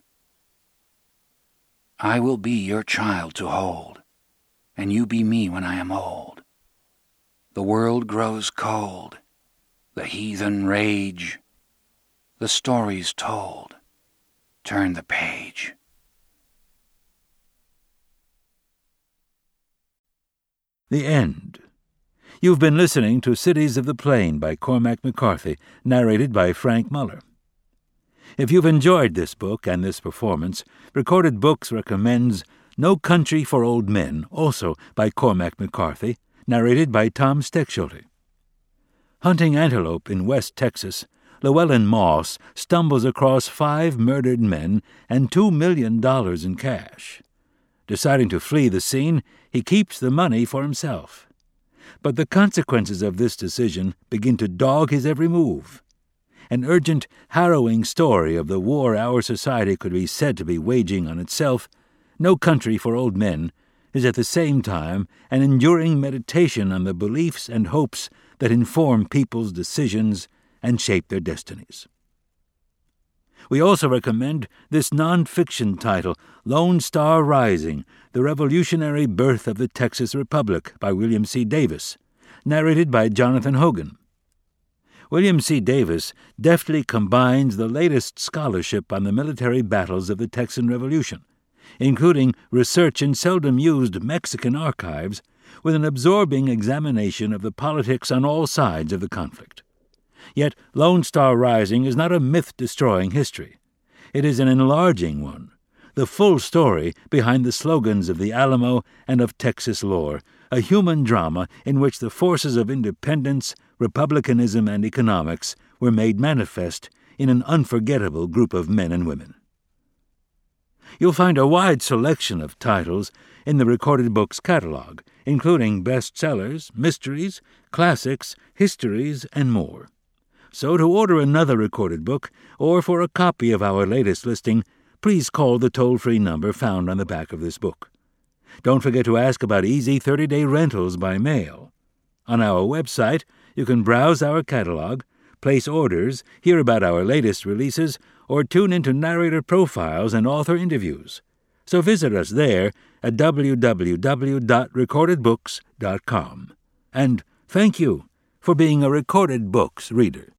I will be your child to hold, and you be me when I am old. The world grows cold, the heathen rage, the story's told. Turn the page. The End. You've been listening to Cities of the Plain by Cormac McCarthy, narrated by Frank Muller. If you've enjoyed this book and this performance, Recorded Books recommends No Country for Old Men, also by Cormac McCarthy, narrated by Tom Steckschulte. Hunting antelope in West Texas, Llewellyn Moss stumbles across five murdered men and two million dollars in cash. Deciding to flee the scene, he keeps the money for himself. But the consequences of this decision begin to dog his every move. An urgent, harrowing story of the war our society could be said to be waging on itself, No Country for Old Men is at the same time an enduring meditation on the beliefs and hopes that inform people's decisions and shape their destinies. We also recommend this non-fiction title, Lone Star Rising, The Revolutionary Birth of the Texas Republic by William C. Davis, narrated by Jonathan Hogan. William C. Davis deftly combines the latest scholarship on the military battles of the Texan Revolution, including research in seldom-used Mexican archives, with an absorbing examination of the politics on all sides of the conflict. Yet Lone Star Rising is not a myth-destroying history. It is an enlarging one, the full story behind the slogans of the Alamo and of Texas lore, a human drama in which the forces of independence, republicanism, and economics were made manifest in an unforgettable group of men and women. You'll find a wide selection of titles in the Recorded Books catalog, including bestsellers, mysteries, classics, histories, and more. So to order another recorded book, or for a copy of our latest listing, please call the toll-free number found on the back of this book. Don't forget to ask about easy thirty-day rentals by mail. On our website, you can browse our catalog, place orders, hear about our latest releases, or tune into narrator profiles and author interviews. So visit us there at w w w dot recorded books dot com. And thank you for being a Recorded Books reader.